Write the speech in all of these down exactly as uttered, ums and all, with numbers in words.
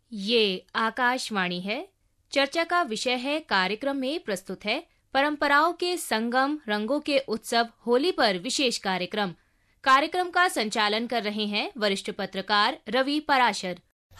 ये आकाशवाणी है। चर्चा का विषय है, कार्यक्रम में प्रस्तुत है परंपराओं के संगम, रंगों के उत्सव होली पर विशेष कार्यक्रम। कार्यक्रम का संचालन कर रहे हैं वरिष्ठ पत्रकार रवि पराशर।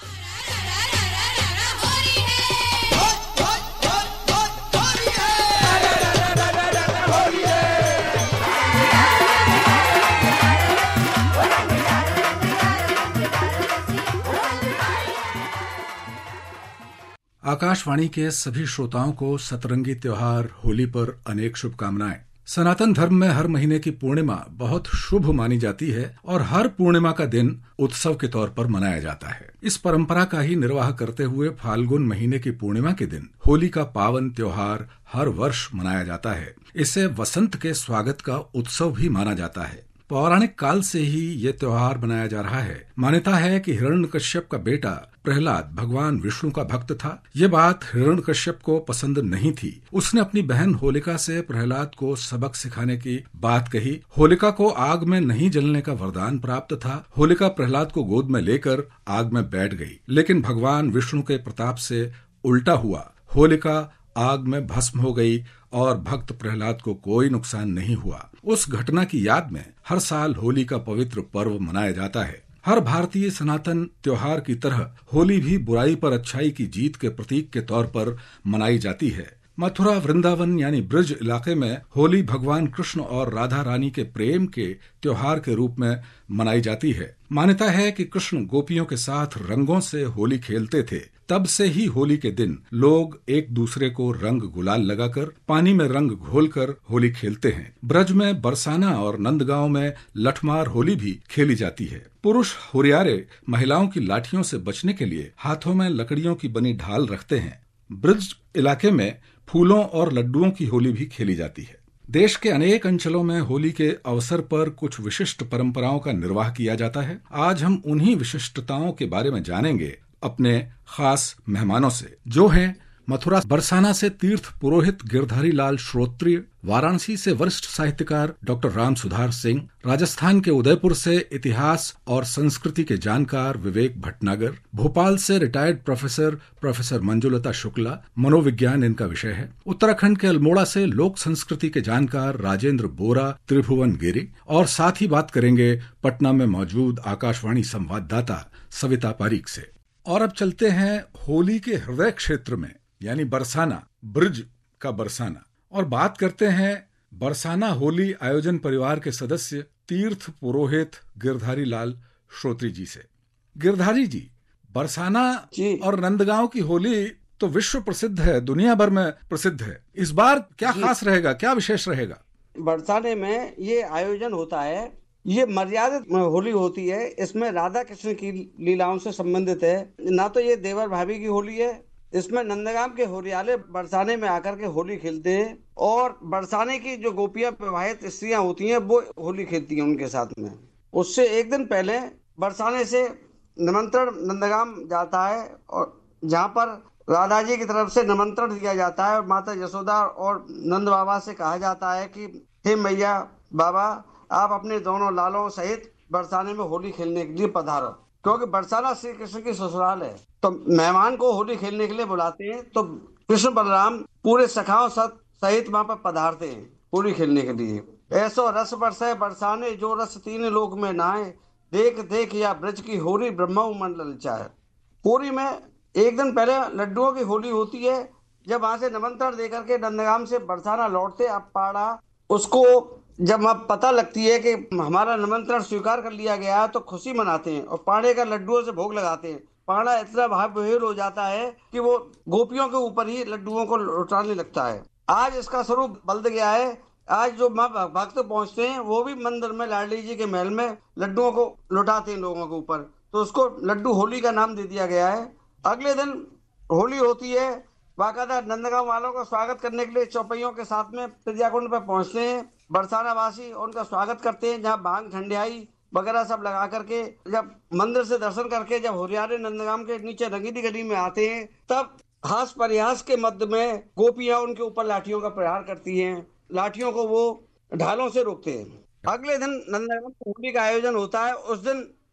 आकाशवाणी के सभी श्रोताओं को सतरंगी त्योहार होली पर अनेक शुभकामनाएं। सनातन धर्म में हर महीने की पूर्णिमा बहुत शुभ मानी जाती है और हर पूर्णिमा का दिन उत्सव के तौर पर मनाया जाता है। इस परंपरा का ही निर्वाह करते हुए फाल्गुन महीने की पूर्णिमा के दिन होली का पावन त्योहार हर वर्ष मनाया जाता है। इसे वसंत के स्वागत का उत्सव भी माना जाता है। पौराणिक काल से ही ये त्योहार मनाया जा रहा है। मान्यता है कि हिरण्यकश्यप का बेटा प्रहलाद भगवान विष्णु का भक्त था। ये बात हिरण्यकश्यप को पसंद नहीं थी। उसने अपनी बहन होलिका से प्रहलाद को सबक सिखाने की बात कही। होलिका को आग में नहीं जलने का वरदान प्राप्त था। होलिका प्रहलाद को गोद में लेकर आग में बैठ गई, लेकिन भगवान विष्णु के प्रताप से उल्टा हुआ। होलिका आग में भस्म हो गई और भक्त प्रहलाद को कोई नुकसान नहीं हुआ। उस घटना की याद में हर साल होली का पवित्र पर्व मनाया जाता है। हर भारतीय सनातन त्योहार की तरह होली भी बुराई पर अच्छाई की जीत के प्रतीक के तौर पर मनाई जाती है। मथुरा, वृंदावन यानी ब्रज इलाके में होली भगवान कृष्ण और राधा रानी के प्रेम के त्योहार के रूप में मनाई जाती है। मान्यता है कि कृष्ण गोपियों के साथ रंगों से होली खेलते थे। तब से ही होली के दिन लोग एक दूसरे को रंग गुलाल लगाकर पानी में रंग घोलकर होली खेलते हैं। ब्रज में बरसाना और नंदगांव में लठमार होली भी खेली जाती है। पुरुष हुरियारे महिलाओं की लाठियों से बचने के लिए हाथों में लकड़ियों की बनी ढाल रखते हैं। ब्रज इलाके में फूलों और लड्डुओं की होली भी खेली जाती है। देश के अनेक अंचलों में होली के अवसर पर कुछ विशिष्ट परंपराओं का निर्वाह किया जाता है। आज हम उन्हीं विशिष्टताओं के बारे में जानेंगे अपने खास मेहमानों से, जो हैं मथुरा बरसाना से तीर्थ पुरोहित गिरधारी लाल श्रोत्रिय, वाराणसी से वरिष्ठ साहित्यकार डॉक्टर राम सुधार सिंह, राजस्थान के उदयपुर से इतिहास और संस्कृति के जानकार विवेक भटनागर, भोपाल से retired professor professor Manjulata Shukla, मनोविज्ञान इनका विषय है, उत्तराखंड के अल्मोड़ा से लोक संस्कृति के जानकार राजेंद्र बोरा त्रिभुवन गिरी, और साथ ही बात करेंगे पटना में मौजूद आकाशवाणी संवाददाता सविता पारीक से। और अब चलते हैं होली के हृदय क्षेत्र में, यानी बरसाना, ब्रज का बरसाना, और बात करते हैं बरसाना होली आयोजन परिवार के सदस्य तीर्थ पुरोहित गिरधारी लाल श्रोत्री जी से। गिरधारी जी, बरसाना जी और नंदगांव की होली तो विश्व प्रसिद्ध है, दुनिया भर में प्रसिद्ध है। इस बार क्या खास रहेगा, क्या विशेष रहेगा? बरसाने में ये आयोजन होता है, ये मर्यादित होली होती है। इसमें राधा कृष्ण की लीलाओं से संबंधित है। ना तो ये देवर भाभी की होली है। इसमें नंदगांव के होरियाले बरसाने में आकर के होली खेलते हैं और बरसाने की जो गोपियां विवाहित स्त्रियां होती हैं वो होली खेलती हैं उनके साथ में। उससे एक दिन पहले बरसाने से निमंत्रण नंदगांव जाता है और जहाँ पर राधा जी की तरफ से निमंत्रण दिया जाता है और माता यशोदा और नंद बाबा से कहा जाता है कि हे मैया बाबा, आप अपने दोनों लालों सहित बरसाने में होली खेलने के लिए पधारो, क्योंकि बरसाना श्री कृष्ण की ससुराल है। तो मेहमान को होली खेलने के लिए बुलाते हैं तो कृष्ण बलराम पूरे सखाओं सहित वहां पर पधारते हैं होली खेलने के लिए। ऐसो रस बरसे बरसाने, जो रस तीन लोक में नहाए, देख देख या ब्रज की होली ब्रह्मा मन ललचाए। होली में एक दिन पहले लड्डुओं की होली होती है। जब वहां से निमंत्रण देकर के नंदगांव से बरसाना लौटते अब पाड़ा, उसको जब वहाँ पता लगती है कि हमारा निमंत्रण स्वीकार कर लिया गया है तो खुशी मनाते हैं और पाड़े का लड्डुओं से भोग लगाते हैं। पाड़ा इतना भावविह्वल हो जाता है कि वो गोपियों के ऊपर ही लड्डुओं को लौटाने लगता है। आज इसका स्वरूप बदल गया है। आज जो माँ भक्त पहुंचते हैं वो भी मंदिर में लाडली जी के महल में लड्डुओं को लौटाते हैं लोगों के ऊपर, तो उसको लड्डू होली का नाम दे दिया गया है। अगले दिन होली होती है। बाकायदा नंदगांव वालों का स्वागत करने के लिए चौपैयों के साथ में प्रज्ञाकुंड पर पहुंचते हैं बरसाना वासी, उनका स्वागत करते हैं, जहाँ भांग ठंडियाई वगैरह सब लगा करके जब मंदिर से दर्शन करके जब होरियारे नंदगांव के नीचे रंगीली गली में आते हैं, तब हास परिहास के मध्य में गोपियां उनके ऊपर लाठियों का प्रहार करती हैं। लाठियों को वो ढालों से रोकते हैं। अगले दिन नंदगांव होली का आयोजन होता है। उस दिन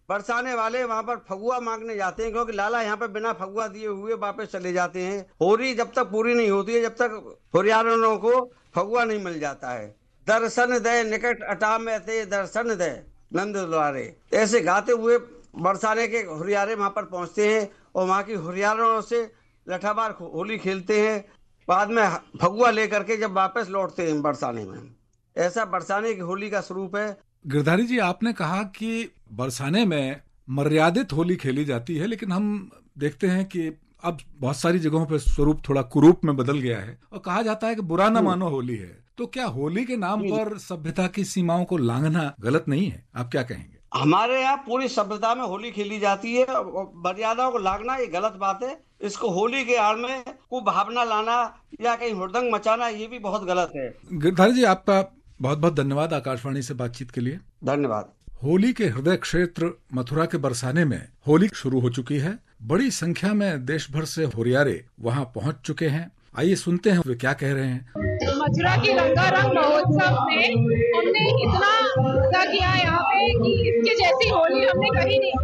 बरसाने वाले वहाँ पर फगुआ मांगने जाते हैं, क्योंकि लाला यहाँ पर बिना फगुआ दिए हुए वापस चले जाते हैं। होली जब तक पूरी नहीं होती है, जब तक हुरियारों को फगुआ नहीं मिल जाता है। दर्शन दे निकट अटा में ते दर्शन दे नंद द्वारे, ऐसे गाते हुए बरसाने के हुरियारे वहाँ पर पहुँचते हैं और वहाँ की हुरियारों से लठाबार होली खेलते हैं। बाद में फगुआ लेकर के जब वापस लौटते हैं बरसाने में। ऐसा बरसाने की होली का स्वरूप है। गिरधारी जी, आपने कहा कि बरसाने में मर्यादित होली खेली जाती है, लेकिन हम देखते हैं कि अब बहुत सारी जगहों पर स्वरूप थोड़ा कुरूप में बदल गया है और कहा जाता है कि बुरा न मानो होली है। तो क्या होली के नाम पर सभ्यता की सीमाओं को लांघना गलत नहीं है? आप क्या कहेंगे? हमारे यहाँ पूरी सभ्यता में होली खेली जाती है, मर्यादाओं को लांघना ये गलत बात है। इसको होली के आड़ में को भावना लाना या कहीं हुड़दंग मचाना, ये भी बहुत गलत है। गिरधारी जी, आपका बहुत बहुत धन्यवाद आकाशवाणी से बातचीत के लिए। धन्यवाद। होली के हृदय क्षेत्र मथुरा के बरसाने में होली शुरू हो चुकी है। बड़ी संख्या में देश भर से हुरियारे वहां पहुंच चुके हैं। आइए सुनते हैं वे क्या कह रहे हैं। मथुरा की रंगारंग महोत्सव में हमने इतना मजा किया यहाँ पे कि इसके जैसी होली हमने कहीं नहीं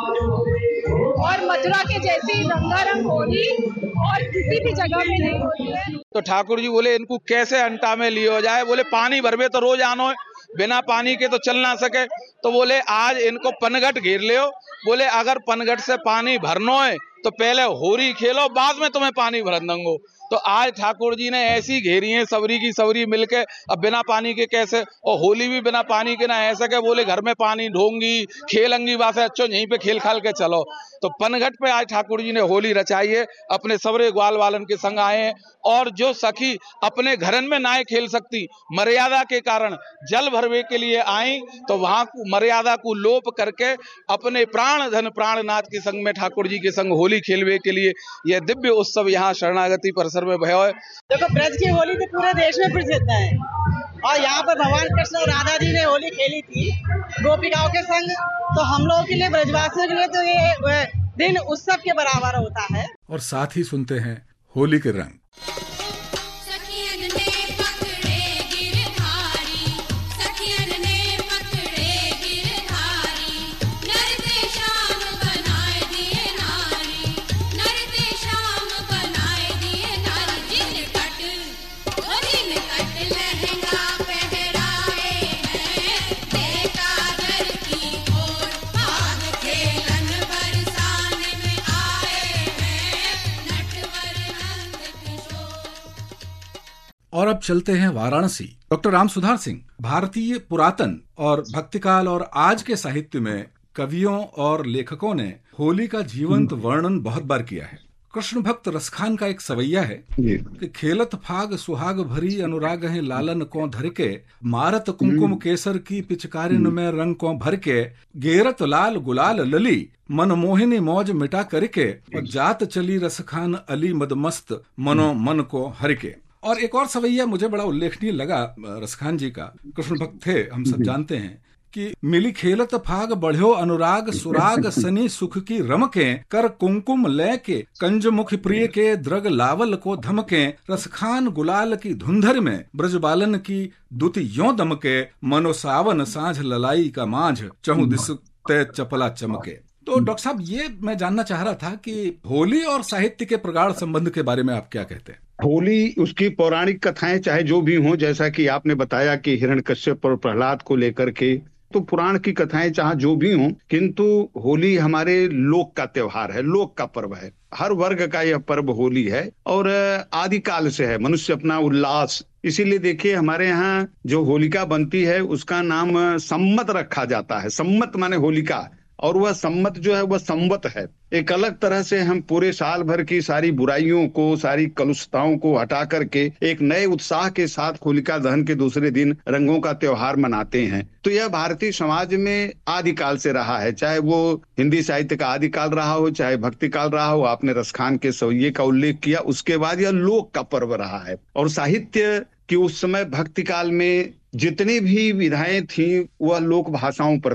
की, और मथुरा के जैसी रंगारंग होली और किसी भी जगह में नहीं होती है। तो ठाकुर जी बोले इनको कैसे अंटा में लियो जाए। बोले पानी भरवे तो रोज आनो है, बिना पानी के तो चल ना सके। तो बोले आज इनको पनघट घेर लियो। बोले अगर पनघट से पानी भरनो है तो पहले होरी खेलो, बाद में तुम्हें पानी भर दूंगो। तो आज ठाकुर जी ने ऐसी घेरी है सबरी की सबरी मिलके, अब बिना पानी के कैसे, और होली भी बिना पानी के ना ऐसा के बोले घर में पानी ढोंगी खेलंगी वासे अच्छो यहीं पे खेल खाल के चलो। तो पनघट पे आज ठाकुर जी ने होली रचाई है। अपने सबरे ग्वाल वालन के संग आए हैं, और जो सखी अपने घरन में ना खेल सकती मर्यादा के कारण जल भरवे के लिए आई, तो वहां मर्यादा को लोप करके अपने प्राण धन प्राणनाथ के संग में ठाकुर जी के संग होली खेलवे के लिए यह दिव्य उत्सव यहाँ शरणागति परिसर में भयो है। देखो, ब्रज की होली तो पूरे देश में प्रसिद्ध है, और यहाँ पर भगवान कृष्ण और राधा जी ने होली खेली थी गोपिकाओं के संग। तो हम लोगों के लिए, ब्रजवासियों के लिए तो ये दिन उत्सव के बराबर होता है। और साथ ही सुनते हैं होली के रंग। और अब चलते हैं वाराणसी। डॉक्टर राम सुधार सिंह भारतीय पुरातन और भक्तिकाल और आज के साहित्य में कवियों और लेखकों ने होली का जीवंत वर्णन बहुत बार किया है। कृष्ण भक्त रसखान का एक सवैया है कि खेलत फाग सुहाग भरी अनुराग है लालन को धर के, मारत कुमकुम केसर की पिचकारिन में रंग को भर के, गेरत लाल गुलाल लली मनमोहिनी मौज मिटा करके, और जात चली रसखान अली मदमस्त मनो मन को हर के। और एक और सवैया मुझे बड़ा उल्लेखनीय लगा रसखान जी का। कृष्ण भक्त थे, हम सब जानते हैं, कि मिली खेलत फाग बढ़्यो अनुराग सुराग सनी सुख की रमके, कर कुमकुम ले के कंज मुख प्रिय के द्रग लावल को धमके, रसखान गुलाल की धुंधर में ब्रजबालन की दुति यों दमके, मनो सावन साँझ ललाई का मांझ चहु दिस ते चपला चमके। तो डॉक्टर साहब, ये मैं जानना चाह रहा था कि होली और साहित्य के प्रगाढ़ संबंध के बारे में आप क्या कहते हैं? होली, उसकी पौराणिक कथाएं चाहे जो भी हों, जैसा कि आपने बताया कि हिरण्यकश्यप और प्रहलाद को लेकर के, तो पुराण की कथाएं चाहे जो भी हों, किंतु होली हमारे लोक का त्योहार है, लोक का पर्व है। हर वर्ग का यह पर्व होली है और आदिकाल से है। मनुष्य अपना उल्लास, इसीलिए देखिए हमारे यहाँ जो होलिका बनती है उसका नाम सम्मत रखा जाता है। सम्मत माने होलिका, और वह सम्मत जो है वह संवत है। एक अलग तरह से हम पूरे साल भर की सारी बुराइयों को, सारी कलुषताओं को हटा करके एक नए उत्साह के साथ होलिका दहन के दूसरे दिन रंगों का त्योहार मनाते हैं। तो यह भारतीय समाज में आदिकाल से रहा है, चाहे वो हिंदी साहित्य का आदिकाल रहा हो, चाहे भक्ति काल रहा हो। आपने रसखान के सवैये का उल्लेख किया, उसके बाद यह लोक का पर्व रहा है। और साहित्य की उस समय भक्ति काल में जितनी भी विधाएं थीं वह लोक भाषाओं पर थीं।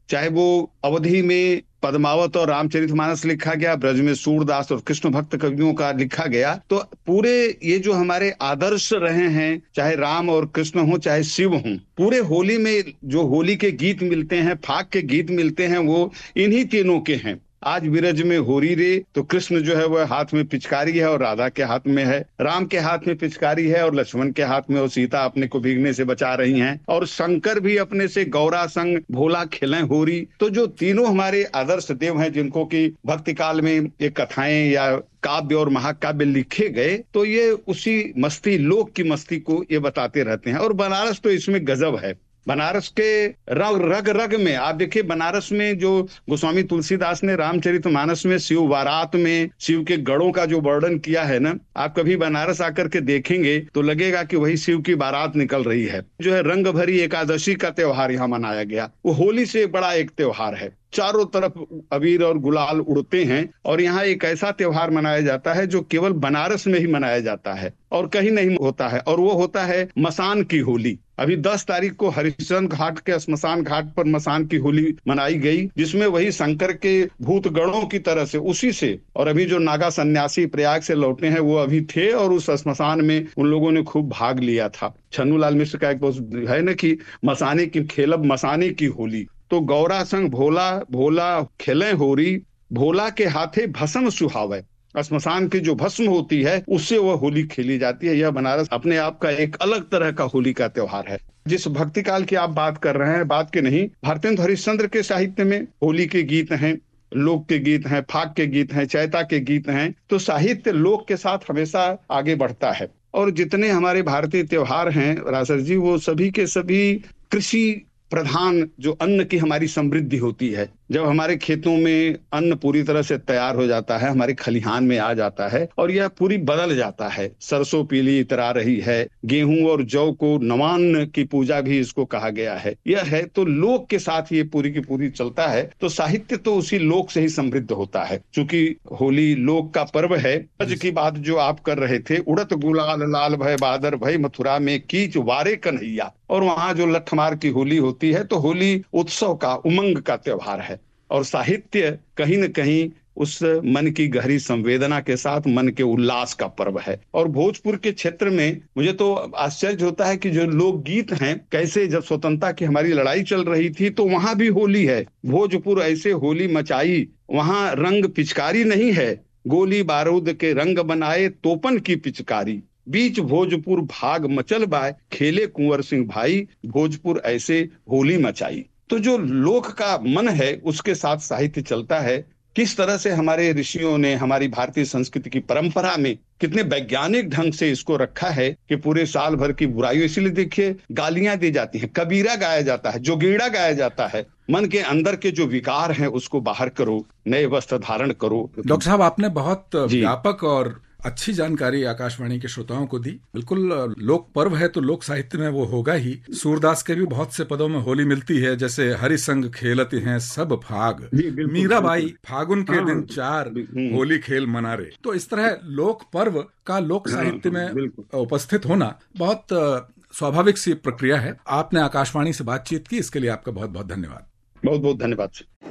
चाहे वो अवधि में पद्मावत और रामचरितमानस लिखा गया, ब्रज में सूरदास और कृष्ण भक्त कवियों का लिखा गया, तो पूरे ये जो हमारे आदर्श रहे हैं, चाहे राम और कृष्ण हो चाहे शिव हो, पूरे होली में जो होली के गीत मिलते हैं, फाग के गीत मिलते हैं, वो इन्हीं तीनों के हैं। आज विरज में होरी रे, तो कृष्ण जो है वह हाथ में पिचकारी है और राधा के हाथ में है, राम के हाथ में पिचकारी है और लक्ष्मण के हाथ में, और सीता अपने को भीगने से बचा रही हैं, और शंकर भी अपने से गौरा संग भोला खेलें होरी। तो जो तीनों हमारे आदर्श देव हैं, जिनको कि भक्ति काल में ये कथाएं या काव्य और महाकाव्य लिखे गए, तो ये उसी मस्ती, लोक की मस्ती को ये बताते रहते हैं। और बनारस तो इसमें गजब है। बनारस के रग रग रग में आप देखिए, बनारस में जो गोस्वामी तुलसीदास ने रामचरितमानस में शिव बारात में शिव के गढ़ों का जो वर्णन किया है ना, आप कभी बनारस आकर के देखेंगे तो लगेगा कि वही शिव की बारात निकल रही है। जो है रंग भरी एकादशी का त्योहार यहाँ मनाया गया, वो होली से बड़ा एक त्योहार है। चारों तरफ अबीर और गुलाल उड़ते हैं, और यहाँ एक ऐसा त्योहार मनाया जाता है जो केवल बनारस में ही मनाया जाता है और कहीं नहीं होता है, और वो होता है मसान की होली। अभी दस तारीख को हरिश्चंद्र घाट के श्मशान घाट पर मसान की होली मनाई गई, जिसमें वही शंकर के भूत गणों की तरह से उसी से, और अभी जो नागा सन्यासी प्रयाग से लौटे हैं वो अभी थे, और उस श्मशान में उन लोगों ने खूब भाग लिया था। छन्नूलाल मिश्र का एक है न कि मसाने की खेलब मसाने की होली, तो गौरा संग भोला भोला खेलें होरी, भोला के हाथे भस्म सुहावे। श्मशान की जो भस्म होती है उससे वह होली खेली जाती है। यह बनारस अपने आप का एक अलग तरह का होली का त्योहार है। जिस भक्ति काल की आप बात कर रहे हैं, बात के नहीं, भारतेंद्र हरिश्चंद्र के साहित्य में होली के गीत हैं, लोक के गीत हैं, फाग के गीत हैं, चैता के गीत हैं। तो साहित्य लोक के साथ हमेशा आगे बढ़ता है। और जितने हमारे भारतीय त्योहार हैं रासर जी, वो सभी के सभी कृषि प्रधान, जो अन्न की हमारी समृद्धि होती है। जब हमारे खेतों में अन्न पूरी तरह से तैयार हो जाता है, हमारे खलिहान में आ जाता है, और यह पूरी बदल जाता है। सरसों पीली इतरा रही है, गेहूं और जौ को नवान्न की पूजा भी इसको कहा गया है। यह है तो लोक के साथ ये पूरी की पूरी चलता है। तो साहित्य तो उसी लोक से ही समृद्ध होता है। चूंकि होली लोक का पर्व है। आज की बात जो आप कर रहे थे, उड़त गुलाल लाल भय बादर भय मथुरा में कीच वारे कन्हैया, और वहां जो लठमार की होली होती है, तो होली उत्सव का, उमंग का त्योहार है। और साहित्य कहीं न कहीं उस मन की गहरी संवेदना के साथ मन के उल्लास का पर्व है। और भोजपुर के क्षेत्र में मुझे तो आश्चर्य होता है कि जो लोकगीत हैं, कैसे जब स्वतंत्रता की हमारी लड़ाई चल रही थी तो वहां भी होली है। भोजपुर ऐसे होली मचाई, वहां रंग पिचकारी नहीं है, गोली बारूद के रंग बनाए तोपन की पिचकारी, बीच भोजपुर भाग मचल बाय, खेले कुंवर सिंह भाई, भोजपुर ऐसे होली मचाई। तो जो लोक का मन है उसके साथ साहित्य चलता है। किस तरह से हमारे ऋषियों ने हमारी भारतीय संस्कृति की परंपरा में कितने वैज्ञानिक ढंग से इसको रखा है कि पूरे साल भर की बुराइयों, इसलिए देखिए गालियां दी जाती हैं, कबीरा गाया जाता है, जोगीड़ा गाया जाता है। मन के अंदर के जो विकार हैं उसको बाहर करो, नए वस्त्र धारण करो। डॉक्टर साहब, आपने बहुत व्यापक और अच्छी जानकारी आकाशवाणी के श्रोताओं को दी। बिल्कुल, लोक पर्व है तो लोक साहित्य में वो होगा ही। सूरदास के भी बहुत से पदों में होली मिलती है, जैसे हरि संग खेलते हैं सब फाग, मीराबाई फागुन के दिन चार, होली खेल मनारे। तो इस तरह लोक पर्व का लोक साहित्य में उपस्थित होना बहुत स्वाभाविक सी प्रक्रिया है। आपने आकाशवाणी से बातचीत की, इसके लिए आपका बहुत बहुत धन्यवाद। बहुत बहुत धन्यवाद।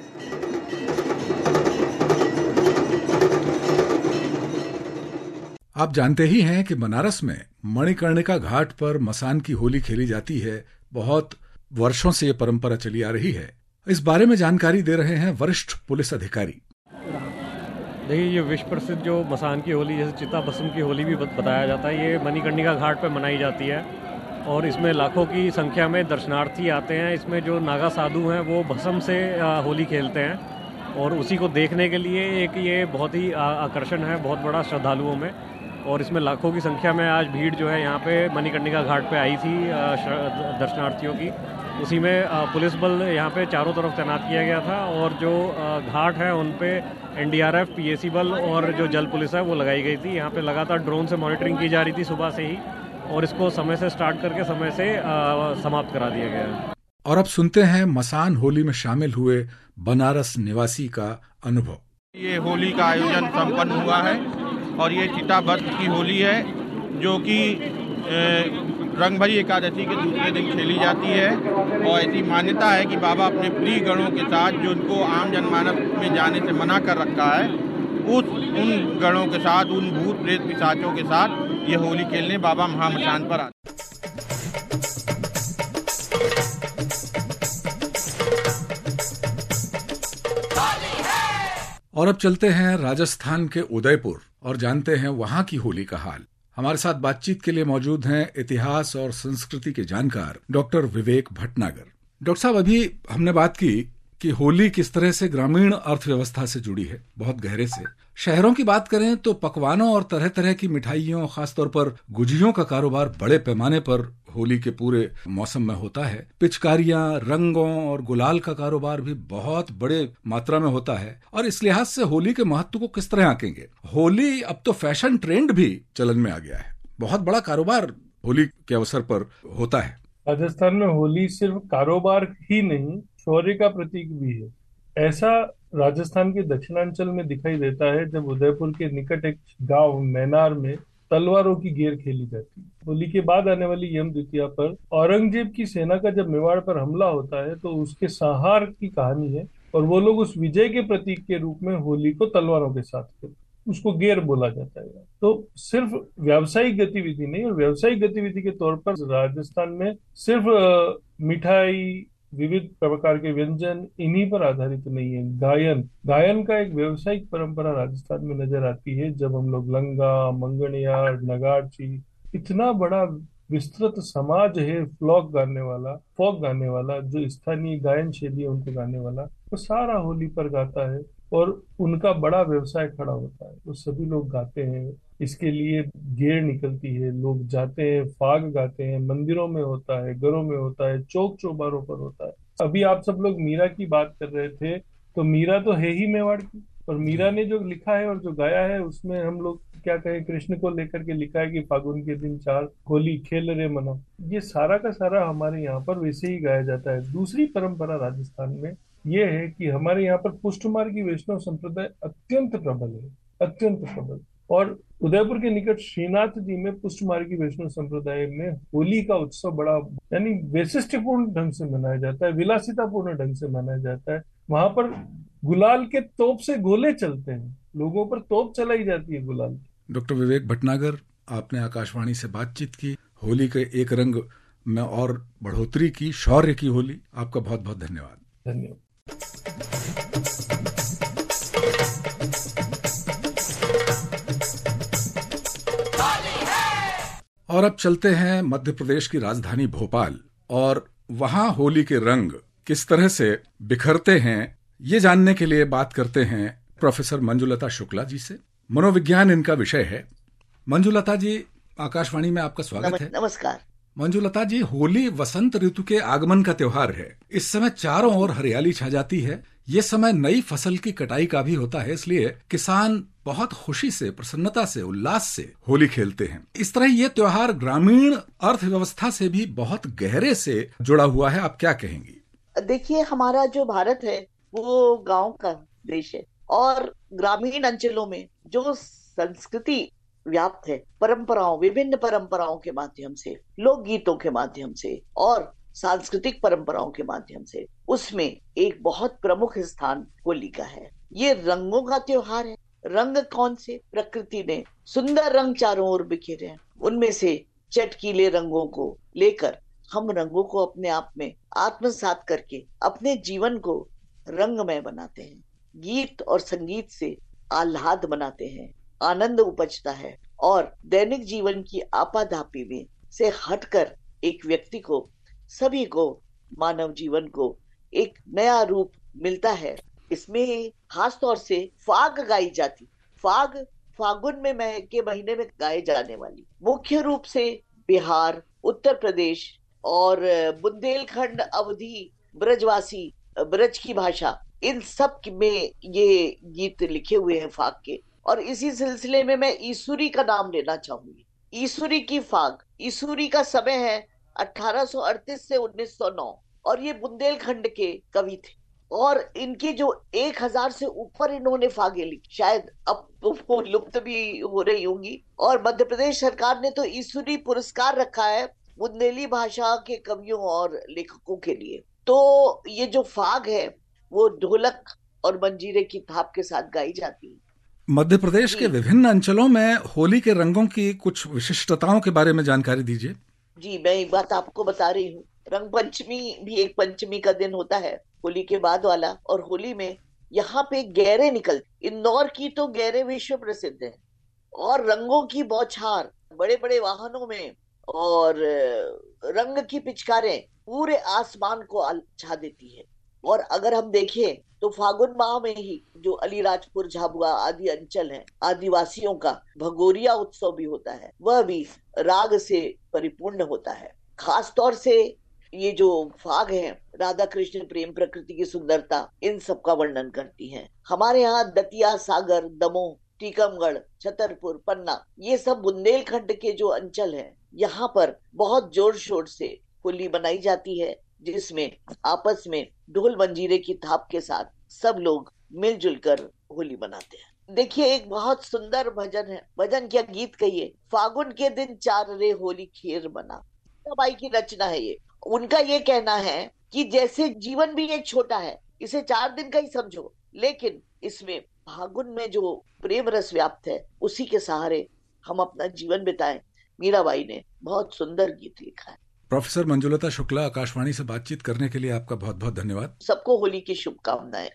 आप जानते ही हैं कि बनारस में मणिकर्णिका घाट पर मसान की होली खेली जाती है। बहुत वर्षों से ये परंपरा चली आ रही है। इस बारे में जानकारी दे रहे हैं वरिष्ठ पुलिस अधिकारी। देखिए, ये विश्व प्रसिद्ध जो मसान की होली, जैसे चिता भस्म की होली भी बताया जाता है, ये मणिकर्णिका घाट पर मनाई जाती है और इसमें लाखों की संख्या में दर्शनार्थी आते हैं। इसमें जो नागा साधु हैं वो भस्म से होली खेलते हैं, और उसी को देखने के लिए एक ये बहुत ही आकर्षण है, बहुत बड़ा श्रद्धालुओं में। और इसमें लाखों की संख्या में आज भीड़ जो है यहाँ पे मणिकर्णिका घाट पे आई थी दर्शनार्थियों की। उसी में पुलिस बल यहाँ पे चारों तरफ तैनात किया गया था, और जो घाट है उन पे N D R F, P A C बल और जो जल पुलिस है वो लगाई गई थी। यहाँ पे लगातार ड्रोन से मॉनिटरिंग की जा रही थी सुबह से ही, और इसको समय से स्टार्ट करके समय से समाप्त करा दिया गया है। और अब सुनते हैं मसान होली में शामिल हुए बनारस निवासी का अनुभव। ये होली का आयोजन संपन्न हुआ है और ये चिता भस्म की होली है, जो कि रंगभरी एकादशी के दूसरे दिन खेली जाती है और ऐसी मान्यता है कि बाबा अपने प्रिय गणों के साथ, जो उनको आम जनमानस में जाने से मना कर रखा है, उस उन गणों के साथ, उन भूत प्रेत पिशाचों के साथ ये होली खेलने बाबा महामशान पर आते। और अब चलते हैं राजस्थान के उदयपुर और जानते हैं वहां की होली का हाल। हमारे साथ बातचीत के लिए मौजूद हैं इतिहास और संस्कृति के जानकार डॉक्टर विवेक भटनागर। डॉक्टर साहब, अभी हमने बात की कि होली किस तरह से ग्रामीण अर्थव्यवस्था से जुड़ी है, बहुत गहरे से। शहरों की बात करें तो पकवानों और तरह तरह की मिठाइयों, खासतौर पर गुजियों का कारोबार बड़े पैमाने पर होली के पूरे मौसम में होता है। पिचकारियां, रंगों और गुलाल का कारोबार भी बहुत बड़े मात्रा में होता है। और इस लिहाज से होली के महत्व को किस तरह आंकेंगे? होली अब तो फैशन ट्रेंड भी चलन में आ गया है, बहुत बड़ा कारोबार होली के अवसर पर होता है। राजस्थान में होली सिर्फ कारोबार ही नहीं, शौर्य का प्रतीक भी है। ऐसा राजस्थान के दक्षिणांचल में दिखाई देता है जब उदयपुर के निकट एक गांव मैनार में तलवारों की गेर खेली जाती है। होली के बाद आने वाली यम द्वितीया पर औरंगजेब की सेना का जब मेवाड़ पर हमला होता है तो उसके संहार की कहानी है, और वो लोग उस विजय के प्रतीक के रूप में होली को तलवारों के साथ खेलते, उसको गेर बोला जाता है। तो सिर्फ व्यावसायिक गतिविधि नहीं, और व्यावसायिक गतिविधि के तौर पर राजस्थान में सिर्फ मिठाई, विविध प्रकार के व्यंजन इन्हीं पर आधारित नहीं है। गायन गायन का एक व्यावसायिक परंपरा राजस्थान में नजर आती है। जब हम लोग लंगा, मंगनिया, नगाड़ची, इतना बड़ा विस्तृत समाज है फ्लॉक गाने वाला, फोक गाने वाला, जो स्थानीय गायन शैली है उनको गाने वाला, वो सारा होली पर गाता है और उनका बड़ा व्यवसाय खड़ा होता है। वो सभी लोग गाते हैं, इसके लिए गेर निकलती है, लोग जाते हैं, फाग गाते हैं, मंदिरों में होता है, घरों में होता है, चौक चौबारों पर होता है। अभी आप सब लोग मीरा की बात कर रहे थे, तो मीरा तो है ही मेवाड़ की, और मीरा ने जो लिखा है और जो गाया है उसमें हम लोग क्या कहें, कृष्ण को लेकर के लिखा है कि फागुन के दिन चार होली खेल रे मना। ये सारा का सारा हमारे यहाँ पर वैसे ही गाया जाता है। दूसरी परंपरा राजस्थान में ये है कि हमारे यहाँ पर पुष्टमार की वैष्णव संप्रदाय अत्यंत प्रबल है, अत्यंत प्रबल। और उदयपुर के निकट श्रीनाथ जी में पुष्टमार की वैष्णव संप्रदाय में होली का उत्सव बड़ा यानी वैशिष्ट्यपूर्ण ढंग से मनाया जाता है, विलासितापूर्ण ढंग से मनाया जाता है। वहां पर गुलाल के तोप से गोले चलते हैं, लोगों पर तोप चलाई जाती है गुलाल। डॉक्टर विवेक भटनागर, आपने आकाशवाणी से बातचीत की, होली के एक रंग में और बढ़ोतरी की, शौर्य की होली। आपका बहुत बहुत धन्यवाद। धन्यवाद। और अब चलते हैं मध्य प्रदेश की राजधानी भोपाल, और वहां होली के रंग किस तरह से बिखरते हैं ये जानने के लिए बात करते हैं प्रोफेसर मंजुलता शुक्ला जी से। मनोविज्ञान इनका विषय है। मंजुलता जी, आकाशवाणी में आपका स्वागत है। नमस्कार। मंजुलता जी, होली वसंत ऋतु के आगमन का त्योहार है। इस समय चारों ओर हरियाली छा जाती है। ये समय नई फसल की कटाई का भी होता है, इसलिए किसान बहुत खुशी से, प्रसन्नता से, उल्लास से होली खेलते हैं। इस तरह ये त्योहार ग्रामीण अर्थव्यवस्था से भी बहुत गहरे से जुड़ा हुआ है। आप क्या कहेंगी? देखिए, हमारा जो भारत है वो गांव का देश है, और ग्रामीण अंचलों में जो संस्कृति व्याप्त है, परंपराओं, विभिन्न परंपराओं के माध्यम से, लोक गीतों के माध्यम से और सांस्कृतिक परंपराओं के माध्यम से, उसमें एक बहुत प्रमुख स्थान होली का है। ये रंगों का त्योहार है। रंग कौन से? प्रकृति ने सुंदर रंग चारों ओर बिखेरे हैं, उनमें से चटकीले रंगों को लेकर हम रंगों को अपने आप में आत्मसात करके अपने जीवन को रंगमय बनाते हैं। गीत और संगीत से आह्लाद बनाते हैं, आनंद उपजता है, और दैनिक जीवन की आपाधापी में से हटकर एक व्यक्ति को, सभी को, मानव जीवन को एक नया रूप मिलता है। इसमें खास तौर से फाग गाई जाती। फाग फागुन में मह के महीने में गाए जाने वाली, मुख्य रूप से बिहार, उत्तर प्रदेश और बुंदेलखंड, अवधी, ब्रजवासी, ब्रज की भाषा, इन सब में ये गीत लिखे हुए हैं फाग के। और इसी सिलसिले में मैं ईसुरी का नाम लेना चाहूंगी। ईसुरी की फाग, ईसुरी का समय है अठारह सौ अड़तीस से उन्नीस सौ नौ, और ये बुंदेलखंड के कवि थे, और इनकी जो एक हजार से ऊपर इन्होंने फागे लिखी, शायद अब वो लुप्त भी हो रही होंगी। और मध्य प्रदेश सरकार ने तो ईसुरी पुरस्कार रखा है, बुंदेली भाषा के कवियों और लेखकों के लिए। तो ये जो फाग है वो ढोलक और मंजीरे की थाप के साथ गाई जाती है। मध्य प्रदेश के विभिन्न अंचलों में होली के रंगों की कुछ विशिष्टताओं के बारे में जानकारी दीजिए। जी, मैं एक बात आपको बता रही हूँ। रंग पंचमी भी एक पंचमी का दिन होता है, होली के बाद वाला। और होली में यहाँ पे गैरे निकलते। इंदौर की तो गैरे विश्व प्रसिद्ध है, और रंगों की बौछार बड़े बड़े वाहनों में, और रंग की पिचकारें पूरे आसमान को आच्छा देती है। और अगर हम देखें तो फागुन माह में ही जो अलीराजपुर, झाबुआ आदि अंचल है, आदिवासियों का भगोरिया उत्सव भी होता है, वह भी राग से परिपूर्ण होता है। खास तौर से ये जो फाग है, राधा कृष्ण प्रेम, प्रकृति की सुंदरता, इन सब का वर्णन करती है। हमारे यहाँ दतिया, सागर, दमोह, टीकमगढ़, छतरपुर, पन्ना, ये सब बुंदेलखंड के जो अंचल है, यहाँ पर बहुत जोर शोर से होली मनाई जाती है, जिसमें आपस में ढोल मंजीरे की थाप के साथ सब लोग मिलजुल कर होली मनाते हैं। देखिए, एक बहुत सुंदर भजन है, भजन क्या गीत कहिए, फागुन के दिन चार रे होली खेर बना, बाई की रचना है ये। उनका ये कहना है कि जैसे जीवन भी एक छोटा है, इसे चार दिन का ही समझो, लेकिन इसमें फागुन में जो प्रेम रस व्याप्त है, उसी के सहारे हम अपना जीवन बिताएं। मीराबाई ने बहुत सुंदर गीत लिखा है। प्रोफेसर मंजुलता शुक्ला, आकाशवाणी से बातचीत करने के लिए आपका बहुत बहुत धन्यवाद। सबको होली की शुभकामनाएं।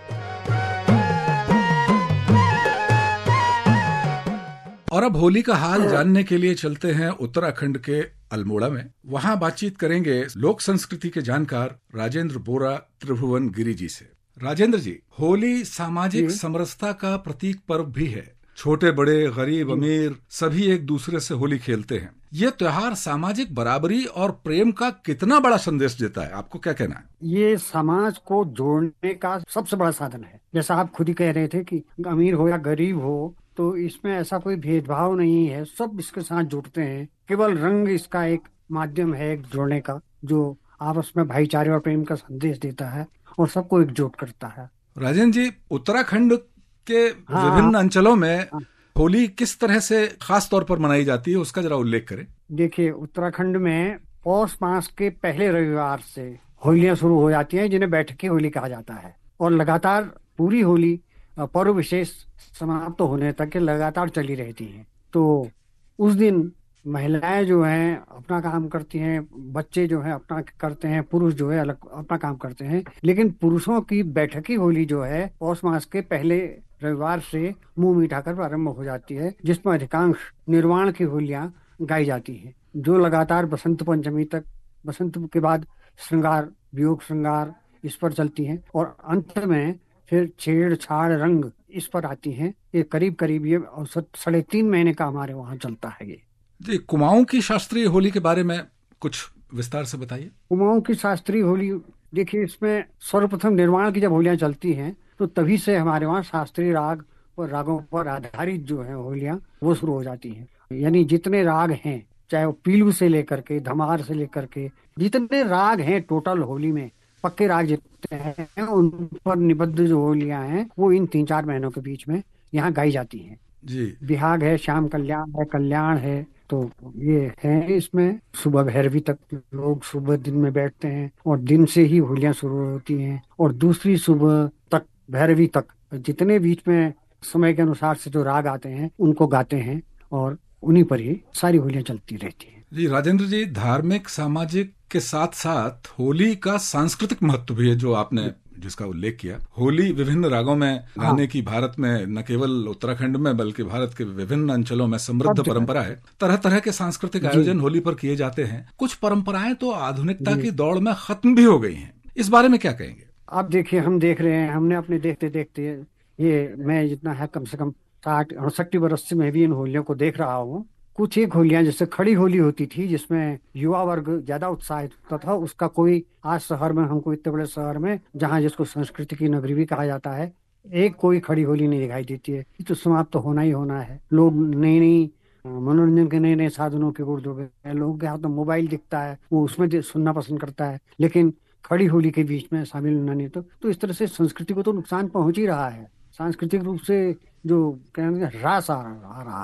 और अब होली का हाल जानने के लिए चलते हैं उत्तराखंड के अल्मोड़ा में। वहां बातचीत करेंगे लोक संस्कृति के जानकार राजेंद्र बोरा त्रिभुवन गिरी जी से। राजेंद्र जी, होली सामाजिक समरसता का प्रतीक पर्व भी है। छोटे बड़े, गरीब अमीर सभी एक दूसरे से होली खेलते हैं। ये त्योहार सामाजिक बराबरी और प्रेम का कितना बड़ा संदेश देता है, आपको क्या कहना है? ये समाज को जोड़ने का सबसे बड़ा साधन है। जैसा आप खुद ही कह रहे थे कि अमीर हो या गरीब हो, तो इसमें ऐसा कोई भेदभाव नहीं है, सब इसके साथ जुड़ते हैं। केवल रंग इसका एक माध्यम है एक जोड़ने का, जो आपस में भाईचारे और प्रेम का संदेश देता है और सबको एकजुट करता है। राजेंद्र जी, उत्तराखंड के हाँ, विभिन्न अंचलों में हाँ, होली किस तरह से खास तौर पर मनाई जाती है, उसका जरा उल्लेख करें। देखिए, उत्तराखंड में पौष मास के पहले रविवार से होलियां शुरू हो जाती हैं, जिन्हें बैठकी होली कहा जाता है, और लगातार पूरी होली पर्व विशेष समाप्त तो होने तक के लगातार चली रहती हैं। तो उस दिन महिलाएं जो हैं अपना काम करती हैं, बच्चे जो हैं अपना करते हैं, पुरुष जो है अलग अपना काम करते हैं। लेकिन पुरुषों की बैठकी होली जो है पौष मास के पहले रविवार से मुंह मीठा कर प्रारंभ हो जाती है, जिसमें अधिकांश निर्वाण की होलियां गाई जाती हैं, जो लगातार बसंत पंचमी तक, बसंत के बाद श्रृंगार, वियोग श्रृंगार इस पर चलती हैं, और अंत में फिर छेड़छाड़ रंग इस पर आती हैं। ये करीब करीब ये औसत साढ़े तीन महीने का हमारे वहाँ चलता है। ये जी, कुमाऊं की शास्त्रीय होली के बारे में कुछ विस्तार से बताइए। कुमाऊं की शास्त्रीय होली, देखिए, इसमें सर्वप्रथम निर्वाण की जब होलियां चलती हैं तो तभी से हमारे वहाँ शास्त्रीय राग और रागों पर आधारित जो है होलियां वो शुरू हो जाती हैं। यानी जितने राग हैं, चाहे वो पीलू से लेकर के, धमार से लेकर के, जितने राग हैं टोटल होली में, पक्के राग जितने हैं, उन पर निबद्ध जो होलियां हैं वो इन तीन चार महीनों के बीच में यहाँ गाई जाती हैं। जी, बिहाग है, श्याम कल्याण है, कल्याण है, तो ये है। इसमें सुबह भैरवी तक लोग सुबह दिन में बैठते हैं और दिन से ही होलियां शुरू होती हैं, और दूसरी सुबह तक भैरवी तक जितने बीच में समय के अनुसार से जो राग आते हैं उनको गाते हैं, और उन्हीं पर ही सारी होलियां चलती रहती हैं। जी राजेंद्र जी, धार्मिक सामाजिक के साथ साथ होली का सांस्कृतिक महत्व भी है, जो आपने जिसका उल्लेख किया। होली विभिन्न रागों में गाने हाँ। की भारत में न केवल उत्तराखंड में बल्कि भारत के विभिन्न अंचलों में समृद्ध परंपरा है। तरह तरह के सांस्कृतिक आयोजन होली पर किए जाते हैं। कुछ परंपराएं तो आधुनिकता की दौड़ में खत्म भी हो गई हैं, इस बारे में क्या कहेंगे? आप देखिए, हम देख रहे हैं, हमने अपने देखते देखते, ये मैं जितना है कम से कम साठ अड़सठ वर्ष से मैं भी इन होलियों को देख रहा हूँ। कुछ एक होलियां जैसे खड़ी होली होती थी, जिसमें युवा वर्ग ज्यादा उत्साहित होता था, उसका कोई आज शहर में, हमको इतने बड़े शहर में जहाँ जिसको संस्कृति की नगरी भी कहा जाता है, एक कोई खड़ी होली नहीं दिखाई देती है। ये तो समाप्त तो होना ही होना है। लोग नई नई मनोरंजन के नए नए साधनों के गुर्द हो गए। लोगों के हाथ में मोबाइल दिखता है, वो उसमें सुनना पसंद करता है, लेकिन खड़ी होली के बीच में शामिल होना नहीं। तो, तो इस तरह से संस्कृति को तो नुकसान पहुंच ही रहा है। सांस्कृतिक रूप से जो कहते हैं ह्रास आ रहा है।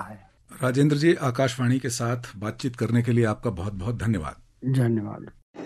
राजेंद्र जी, आकाशवाणी के साथ बातचीत करने के लिए आपका बहुत बहुत धन्यवाद। धन्यवाद।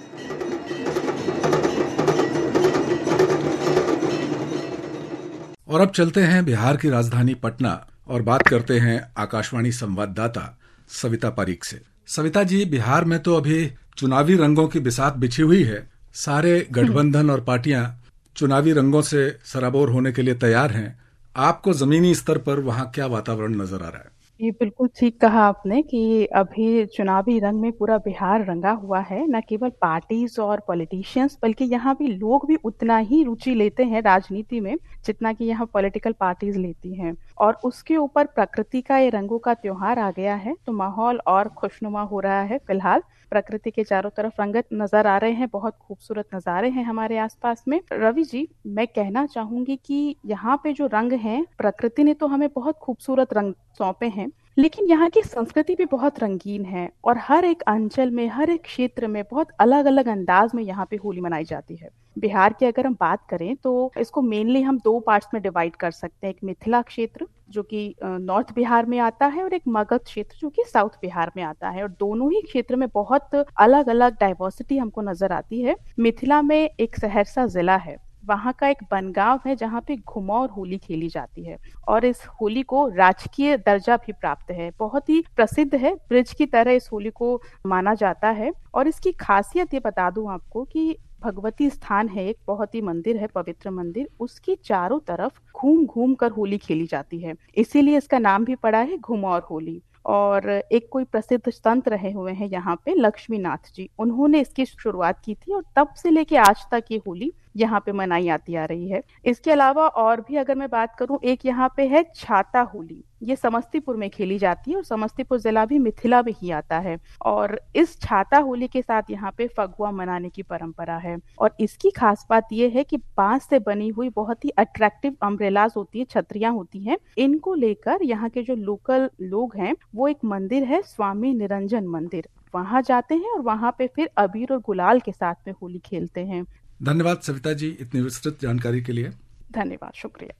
और अब चलते हैं बिहार की राजधानी पटना और बात करते हैं आकाशवाणी संवाददाता सविता पारीक से। सविता जी, बिहार में तो अभी चुनावी रंगों की बिसात बिछी हुई है। सारे गठबंधन और पार्टियां चुनावी रंगों से सराबोर होने के लिए तैयार हैं। आपको जमीनी स्तर पर वहां क्या वातावरण नजर आ रहा है? ये बिल्कुल ठीक कहा आपने कि अभी चुनावी रंग में पूरा बिहार रंगा हुआ है। न केवल पार्टीज और पॉलिटिशियंस, बल्कि यहाँ भी लोग भी उतना ही रुचि लेते हैं राजनीति में जितना कि यहाँ पॉलिटिकल पार्टीज लेती हैं। और उसके ऊपर प्रकृति का ये रंगों का त्योहार आ गया है तो माहौल और खुशनुमा हो रहा है। फिलहाल प्रकृति के चारों तरफ रंगत नजर आ रहे हैं, बहुत खूबसूरत नजारे हैं हमारे आसपास में। रवि जी, मैं कहना चाहूंगी कि यहाँ पे जो रंग हैं, प्रकृति ने तो हमें बहुत खूबसूरत रंग सौंपे हैं, लेकिन यहाँ की संस्कृति भी बहुत रंगीन है और हर एक अंचल में, हर एक क्षेत्र में बहुत अलग अलग अंदाज में यहाँ पे होली मनाई जाती है। बिहार की अगर हम बात करें तो इसको मेनली हम दो पार्ट्स में डिवाइड कर सकते हैं। एक मिथिला क्षेत्र जो कि नॉर्थ बिहार में आता है और एक मगध क्षेत्र जो कि साउथ बिहार में आता है। और दोनों ही क्षेत्र में बहुत अलग अलग डाइवर्सिटी हमको नजर आती है। मिथिला में एक सहरसा जिला है, वहाँ का एक बनगांव है जहाँ पे घुमौर होली खेली जाती है और इस होली को राजकीय दर्जा भी प्राप्त है। बहुत ही प्रसिद्ध है, ब्रिज की तरह इस होली को माना जाता है। और इसकी खासियत ये बता दूं आपको कि भगवती स्थान है, एक बहुत ही मंदिर है, पवित्र मंदिर, उसकी चारों तरफ घूम घूम कर होली खेली जाती है, इसीलिए इसका नाम भी पड़ा है घुमौर होली। और एक कोई प्रसिद्ध संत रहे हुए हैं यहाँ पे, लक्ष्मी नाथ जी, उन्होंने इसकी शुरुआत की थी और तब से लेके आज तक ये होली यहाँ पे मनाई आती आ रही है। इसके अलावा और भी अगर मैं बात करूं, एक यहाँ पे है छाता होली, ये समस्तीपुर में खेली जाती है और समस्तीपुर जिला भी मिथिला में ही आता है। और इस छाता होली के साथ यहाँ पे फगुआ मनाने की परंपरा है और इसकी खास बात ये है कि बांस से बनी हुई बहुत ही अट्रैक्टिव अम्ब्रेलाज होती है, छतरियां होती हैं, इनको लेकर यहाँ के जो लोकल लोग हैं वो एक मंदिर है स्वामी निरंजन मंदिर, वहां जाते हैं और वहां पे फिर अबीर और गुलाल के साथ में होली खेलते हैं। धन्यवाद सविता जी इतनी विस्तृत जानकारी के लिए। धन्यवाद, शुक्रिया।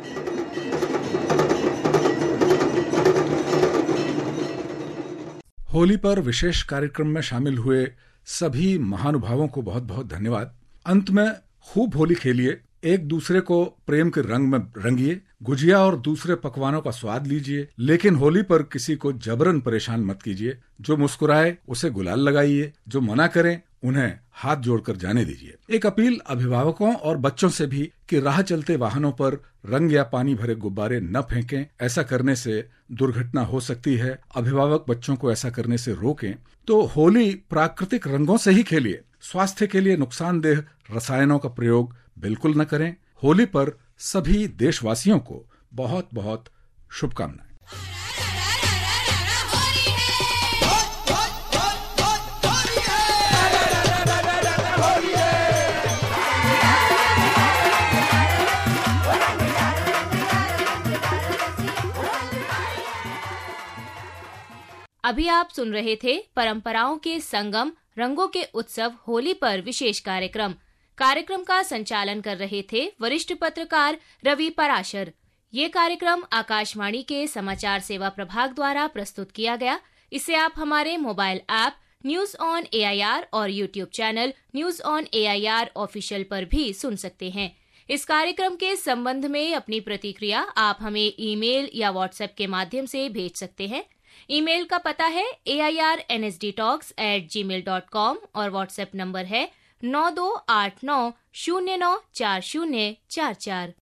होली पर विशेष कार्यक्रम में शामिल हुए सभी महानुभावों को बहुत बहुत धन्यवाद। अंत में खूब होली खेलिए, एक दूसरे को प्रेम के रंग में रंगिए, गुजिया और दूसरे पकवानों का स्वाद लीजिए, लेकिन होली पर किसी को जबरन परेशान मत कीजिए। जो मुस्कुराए उसे गुलाल लगाइए, जो मना करें उन्हें हाथ जोड़कर जाने दीजिए। एक अपील अभिभावकों और बच्चों से भी कि राह चलते वाहनों पर रंग या पानी भरे गुब्बारे न फेंकें, ऐसा करने से दुर्घटना हो सकती है। अभिभावक बच्चों को ऐसा करने से रोकें। तो होली प्राकृतिक रंगों से ही खेलिए, स्वास्थ्य के लिए नुकसानदेह रसायनों का प्रयोग बिल्कुल न करें। होली पर सभी देशवासियों को बहुत बहुत शुभकामनाएं। अभी आप सुन रहे थे परंपराओं के संगम रंगों के उत्सव होली पर विशेष कार्यक्रम। कार्यक्रम का संचालन कर रहे थे वरिष्ठ पत्रकार रवि पराशर। ये कार्यक्रम आकाशवाणी के समाचार सेवा प्रभाग द्वारा प्रस्तुत किया गया। इसे आप हमारे mobile app news on AIR और YouTube channel news on AIR official पर भी सुन सकते हैं। इस कार्यक्रम के संबंध में अपनी प्रतिक्रिया आप हमें ईमेल या व्हाट्सएप के माध्यम से भेज सकते हैं। ईमेल का पता है A I R N S D talks at gmail dot com और व्हाट्सएप नंबर है नौ दो आठ नौ शून्य नौ चार शून्य चार चार।